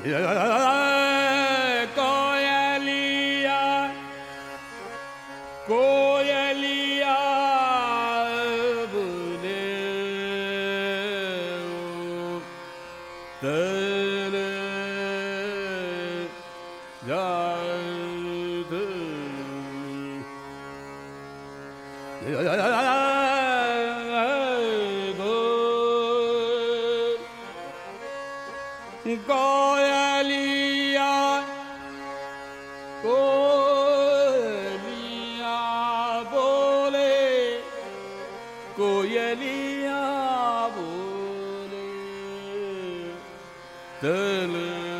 कोयलिया कोयलिया बोले तर जात कोयलिया कोयलिया बोले कोयलिया बोले तल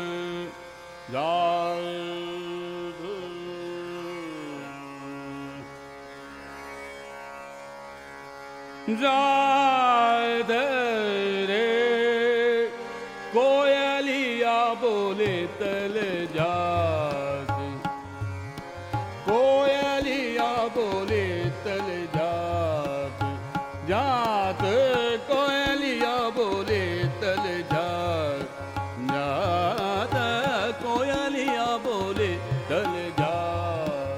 जात रे कोयलिया बोले तल जात कोयलिया बोले तल जात जात कोयलिया बोले तल जात जात कोयलिया बोले तल जात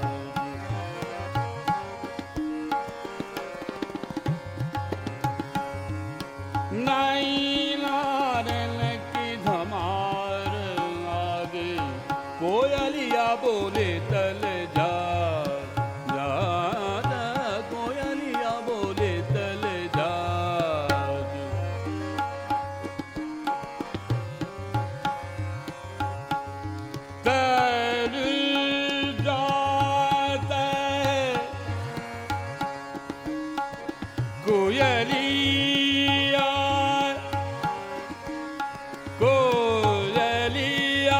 नहीं नारन की धमार आगे कोयलिया बोले तल जात जात कोयलिया बोले तल जात तल जात कोयलिया कोयलिया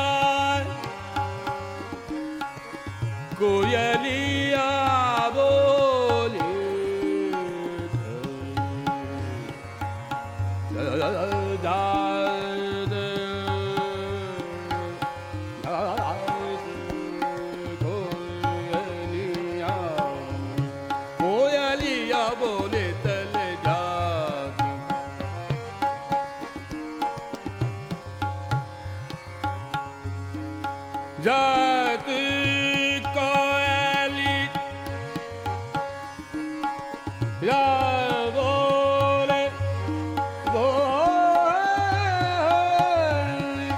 कोयलिया बोले कोयलिया बोले तल जात जात कोयली या बोले बोले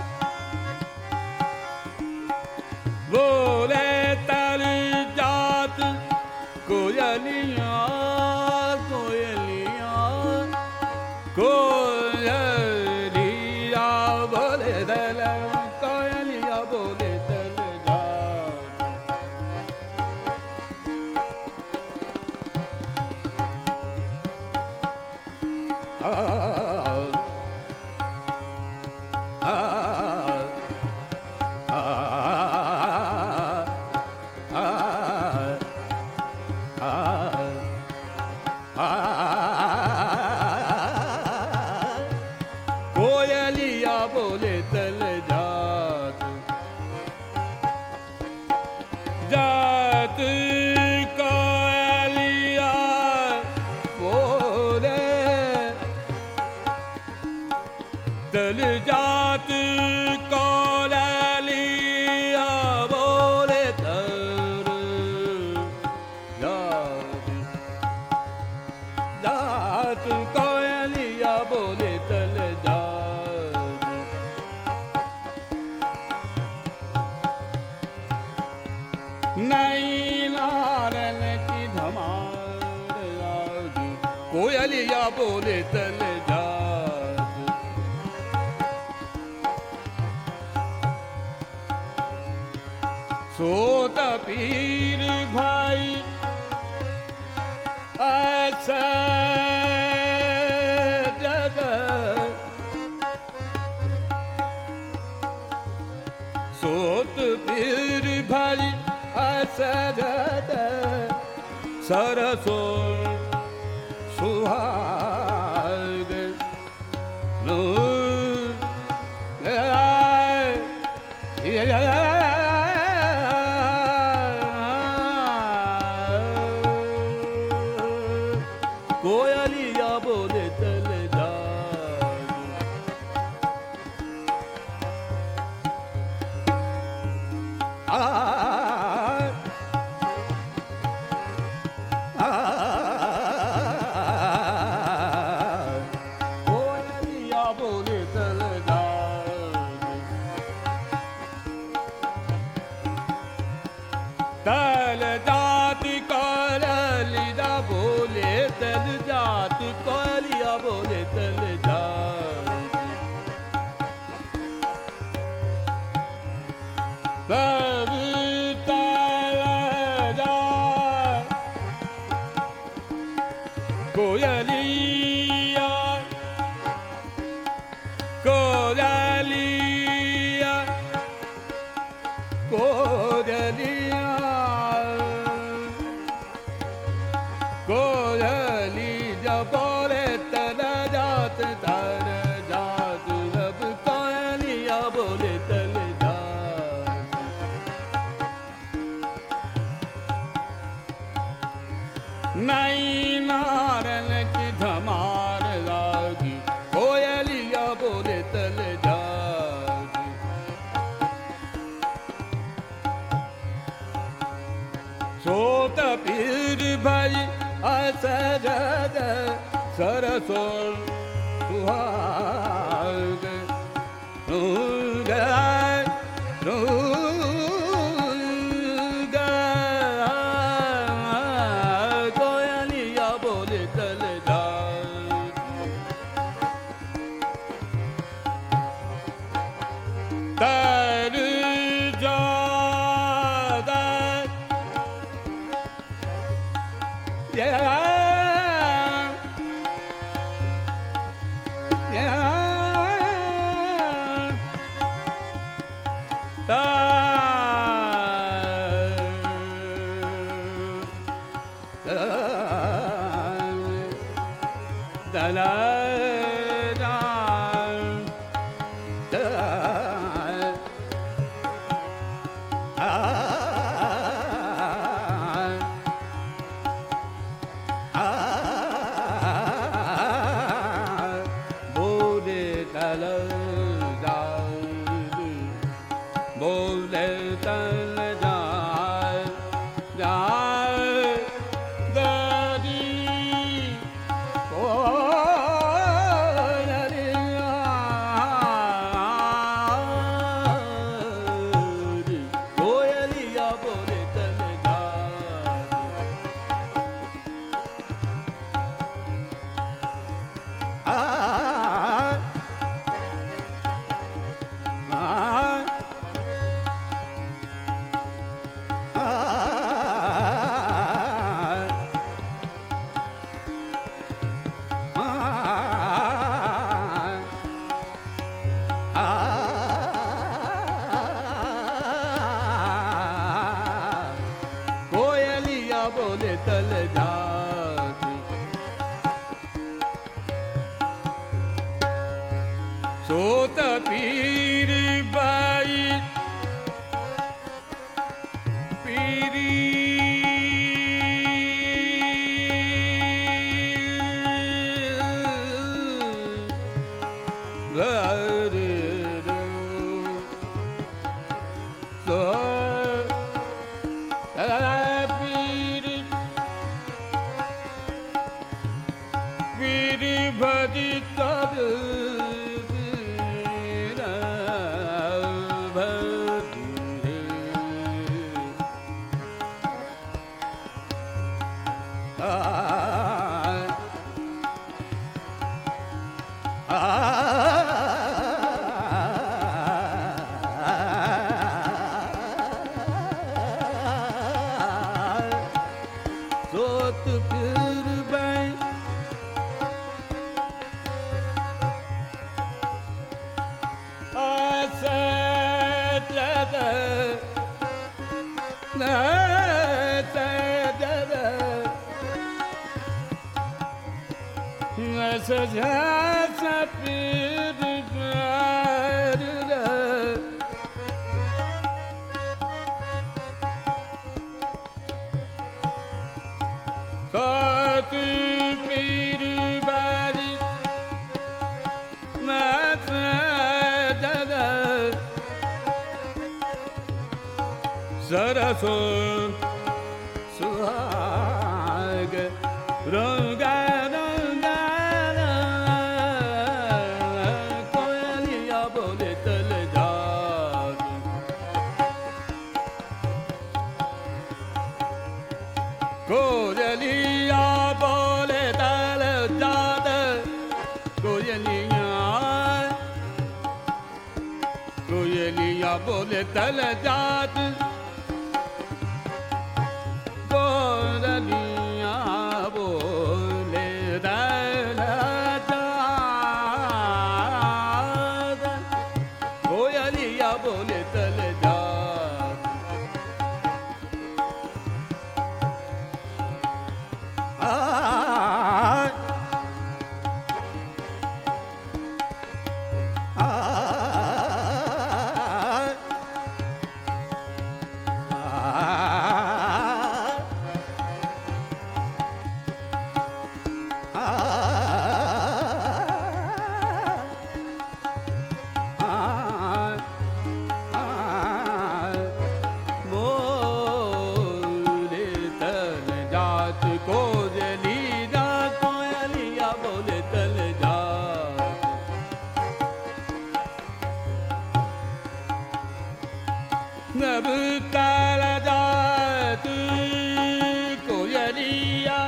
बोले तल जात कोयलिया कोयलिया कोयलिया बोले तल कोयलिया बोले तल कोयलिया बोले तल जात जात कोयलिया बोले तल जात कोयलिया बोले तर जात कोयलिया बोले तल जात नहीं नारन की धमार आगी कोयलिया बोले तल जात सोत पीर भाई ऐसा सोत पीर भाई असरद सरसो सुहाग कोयलिया बोले तल जात कोयलिया कोयलिया कोयलिया कोयली जब बोले तल जात तर जात अब कोयलिया बोले तल जात नई नारन की धमार लागी कोयलिया बोले तल जागी सोत पीर भाई असजद सरसोर सुहाग रूग रूग कोयलिया बोले तल जागी तर जादा बोले तल जाती सोत पीर बाई पीरी भजी कर सोत फिर बाई पीर बारी सरसो सुहाग रंगा रंगा कोयलिया बोले तल जागी कोयलिया बोले तल जात कोयलिया बोले तल जात कोयलिया बोले बोले तल जात कोयलिया कोयलिया बोले तल जात नभ तल जात कोयलिया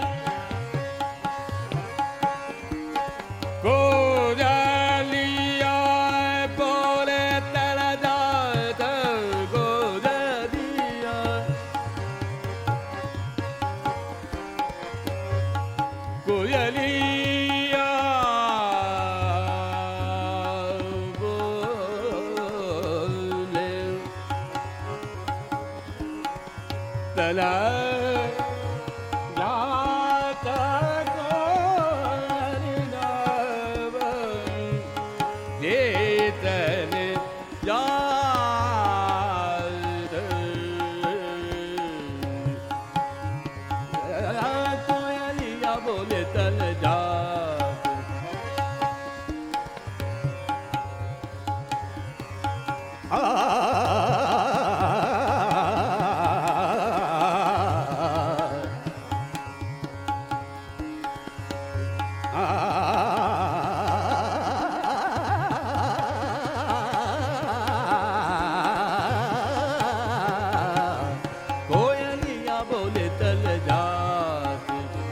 कोयलिया बोले तल जात कोयलिया कोयलिया बोले तल जात कोयलिया बोले तल जात कोयलिया बोले तल जात कोयलिया बोले तल जात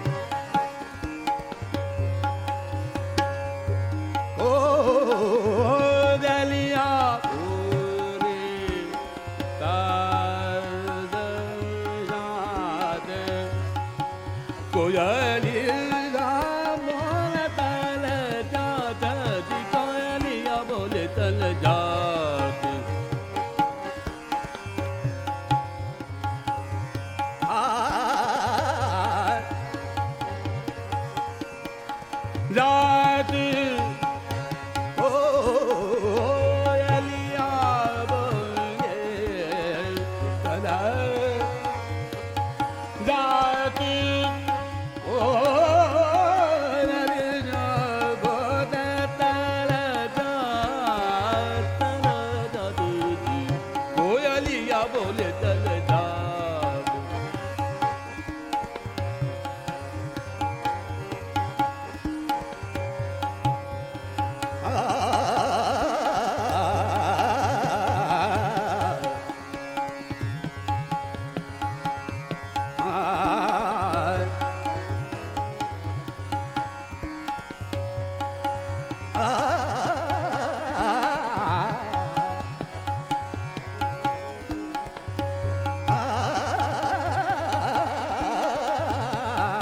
कोयलिया बोले तल जात कोयलिया बोले तल जात कोयलिया बोले तल जात जात कोयलिया बोले तल जात कोयलिया बोले तल जात कोयलिया बोले तल जात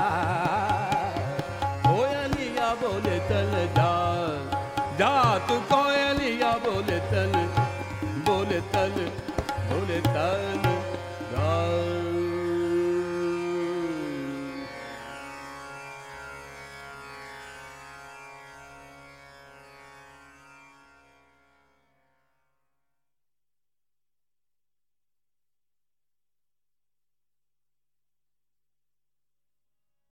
कोयलिया बोले तल जात जात